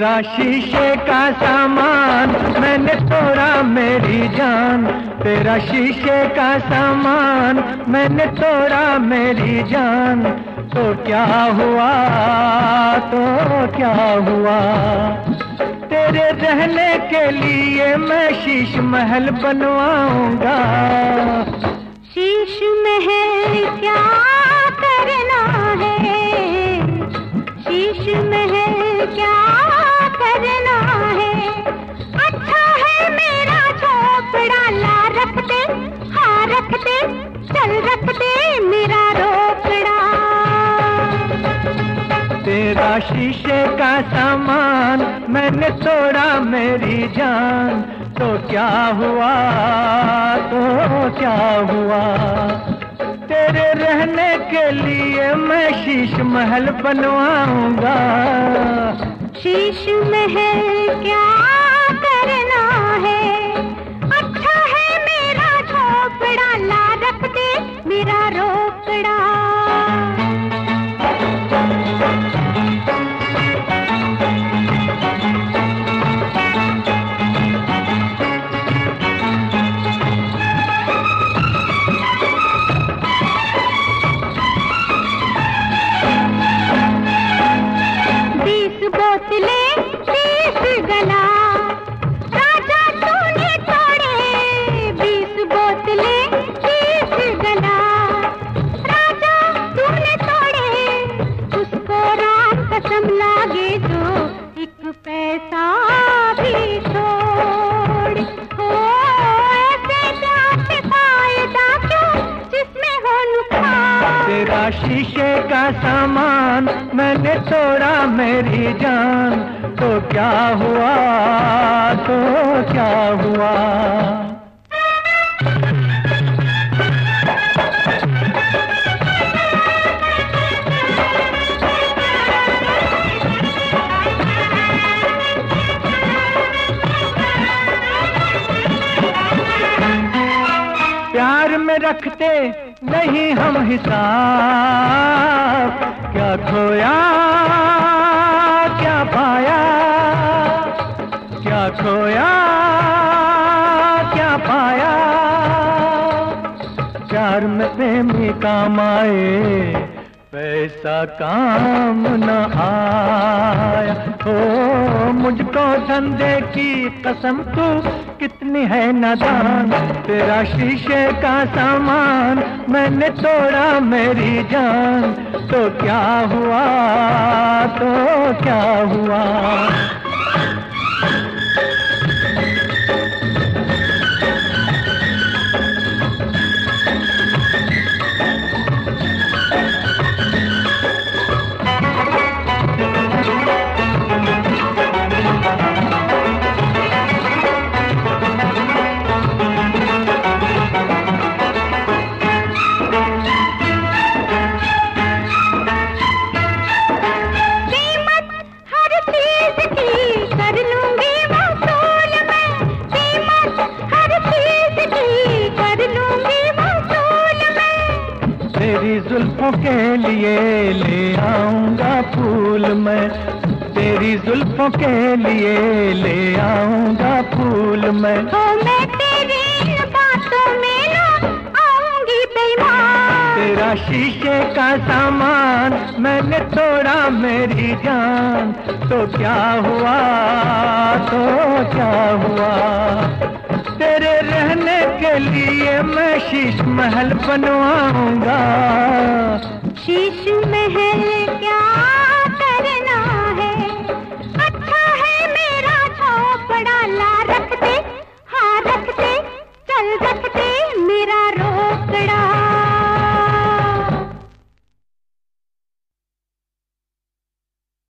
तेरा शीशे का सामान मैंने तोड़ा मेरी जान, तेरा शीशे का सामान मैंने तोड़ा मेरी जान। तो क्या हुआ, तो क्या हुआ, तेरे रहने के लिए मैं शीश महल बनवाऊंगा। शीश महल क्या करना है, शीश महल क्या करना है। अच्छा है मेरा झोपड़ा, ला रख दे, हाँ रख दे, चल रख दे मेरा रोपड़ा। तेरा शीशे का सामान मैंने तोड़ा मेरी जान। तो क्या हुआ, तो क्या हुआ, तेरे रहने के लिए मैं शीश महल बनवाऊंगा। शीश महल क्या करना है, अच्छा है मेरा झोपड़ा, ला रख दे मेरा रोपड़ा। बोतले 20 गला, राजा तूने तोड़े 20 बोतले 20 गला। राजा तूने तोड़े, उसको राम कसम लागे जो एक पैसा भी छोड़। हो ऐसे जाते फायदा क्यों जिसमें हो नुकसान। तेरा शीशे का सामान मैंने तोड़ा मेरी जान। तो क्या हुआ, तो क्या हुआ, प्यार में रखते नहीं हम हिसाब। क्या खोया क्या पाया, क्या खोया क्या पाया। प्यार में प्रेमी काम आए, पैसा काम न आया। हो मुझको धंधे की कसम, तू कितनी है नादान। तेरा शीशे का सामान मैंने तोड़ा मेरी जान। तो क्या हुआ, तो क्या हुआ, तेरी जुल्फों के लिए ले आऊंगा फूल मैं। तेरी जुल्फों के लिए ले आऊंगा फूल मैं। तो मैं तेरी बातों में ना आऊंगी बेईमान। तेरा शीशे का सामान मैंने तोड़ा मेरी जान। तो क्या हुआ, तो क्या हुआ, तेरे रहने के लिए मैं शीश महल बनवाऊंगा। शीश महल क्या